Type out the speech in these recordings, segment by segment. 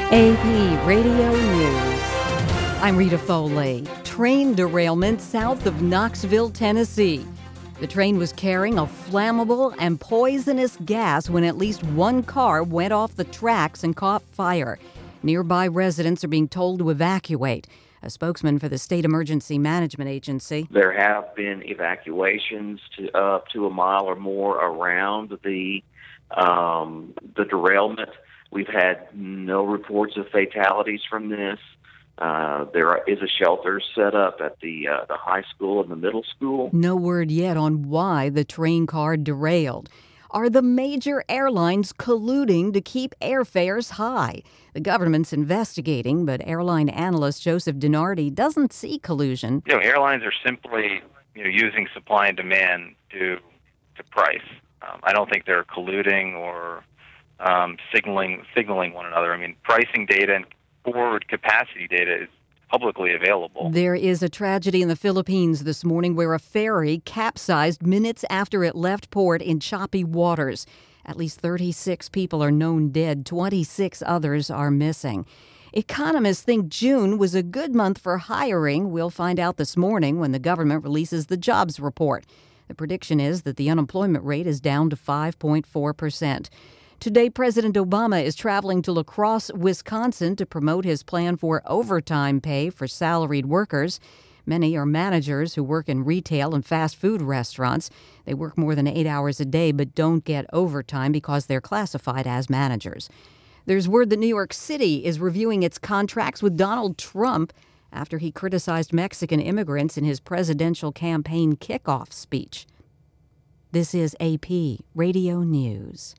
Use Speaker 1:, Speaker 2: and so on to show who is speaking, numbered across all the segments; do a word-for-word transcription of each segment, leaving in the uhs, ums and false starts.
Speaker 1: A P Radio News. I'm Rita Foley. Train derailment south of Knoxville, Tennessee. The train was carrying a flammable and poisonous gas when at least one car went off the tracks and caught fire. Nearby residents are being told to evacuate. A spokesman for the State Emergency Management Agency.
Speaker 2: There have been evacuations to up to a mile or more around the um, the derailment. We've had no reports of fatalities from this. Uh, there is a shelter set up at the uh, the high school and the middle school.
Speaker 1: No word yet on why the train car derailed. Are the major airlines colluding to keep airfares high? The government's investigating, but airline analyst Joseph DeNardi doesn't see collusion.
Speaker 3: You know, airlines are simply you know using supply and demand to to price. Um, I don't think they're colluding or um, signaling signaling one another. I mean, pricing data and forward capacity data is publicly available.
Speaker 1: There is a tragedy in the Philippines this morning where a ferry capsized minutes after it left port in choppy waters. At least thirty-six people are known dead. twenty-six others are missing. Economists think June was a good month for hiring. We'll find out this morning when the government releases the jobs report. The prediction is that the unemployment rate is down to five point four percent. Today, President Obama is traveling to La Crosse, Wisconsin to promote his plan for overtime pay for salaried workers. Many are managers who work in retail and fast food restaurants. They work more than eight hours a day but don't get overtime because they're classified as managers. There's word that New York City is reviewing its contracts with Donald Trump after he criticized Mexican immigrants in his presidential campaign kickoff speech. This is A P Radio News.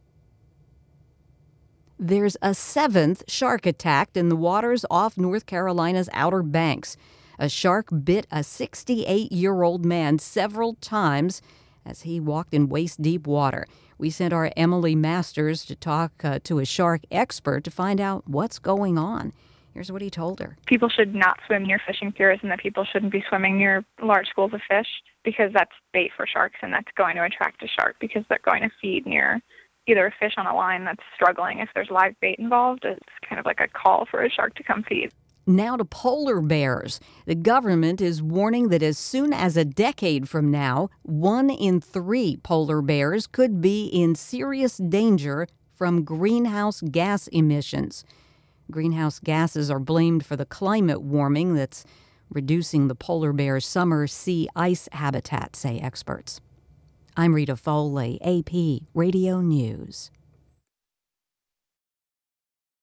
Speaker 1: There's a seventh shark attack in the waters off North Carolina's Outer Banks. A shark bit a sixty-eight-year-old man several times as he walked in waist-deep water. We sent our Emily Masters to talk uh, to a shark expert to find out what's going on. Here's what he told her.
Speaker 4: People should not swim near fishing piers, and that people shouldn't be swimming near large schools of fish because that's bait for sharks, and that's going to attract a shark because they're going to feed near either a fish on a line that's struggling. If there's live bait involved, it's kind of like a call for a shark to come feed.
Speaker 1: Now to polar bears. The government is warning that as soon as a decade from now, one in three polar bears could be in serious danger from greenhouse gas emissions. Greenhouse gases are blamed for the climate warming that's reducing the polar bear's summer sea ice habitat, say experts. I'm Rita Foley, A P Radio News.